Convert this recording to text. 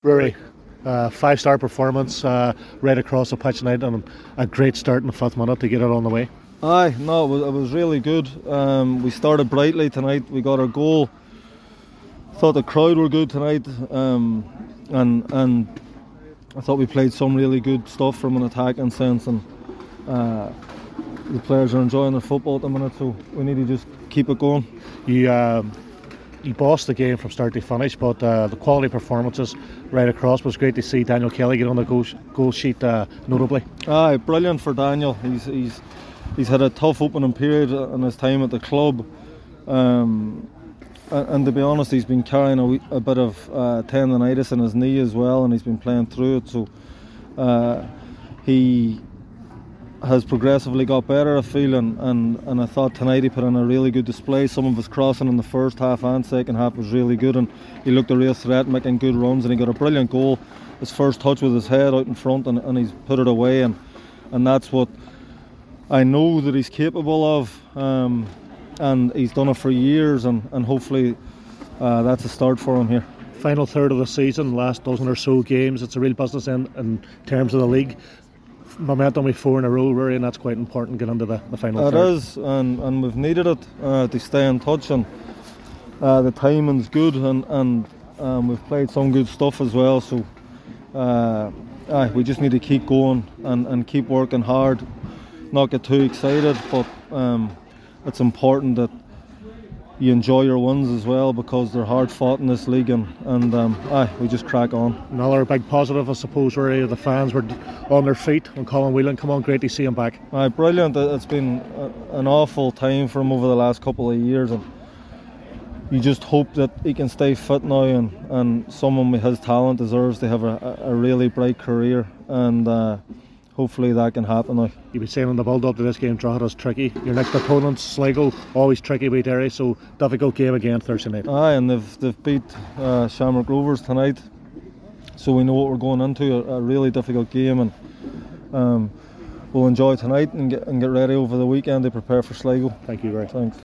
Rory, 5-star performance right across the pitch tonight, and a great start in the 5th minute to get it on the way. Aye, no, it was really good. We started brightly tonight. We got our goal. Thought the crowd were good tonight, and I thought we played some really good stuff from an attacking sense, and the players are enjoying their football at the minute, so we need to just keep it going. You bossed the game from start to finish, but the quality performances right across was great to see. Daniel Kelly get on the goal sheet notably. Aye, brilliant for Daniel. He's had a tough opening period in his time at the club, and to be honest, he's been carrying a bit of tendonitis in his knee as well, and he's been playing through it. So he has progressively got better, I feel, and I thought tonight he put in a really good display. Some of his crossing in the first half and second half was really good, and he looked a real threat, making good runs, and he got a brilliant goal. His first touch with his head out in front, and he's put it away, and that's what I know that he's capable of, and he's done it for years, and hopefully that's a start for him here. Final third of the season, last dozen or so games, it's a real business in terms of the league. Momentum with 4 in a row, Rory, and that's quite important getting into the final third. It is, and we've needed it to stay in touch, and the timing's good, and we've played some good stuff as well, so we just need to keep going and keep working hard, not get too excited, but it's important that you enjoy your wins as well, because they're hard fought in this league, and we just crack on. Another big positive, I suppose, Rory, the fans were on their feet when Colin Whelan come on. Great to see him back. Brilliant. It's been an awful time for him over the last couple of years, and you just hope that he can stay fit now, and someone with his talent deserves to have a really bright career, and hopefully that can happen now. You've been saying on the build up to this game, Drogheda's tricky. Your next opponent, Sligo, always tricky with Derry, so difficult game again Thursday night. And they've beat Shamrock Rovers tonight, so we know what we're going into, a really difficult game, and we'll enjoy tonight and get ready over the weekend to prepare for Sligo. Thank you, Rory. Thanks.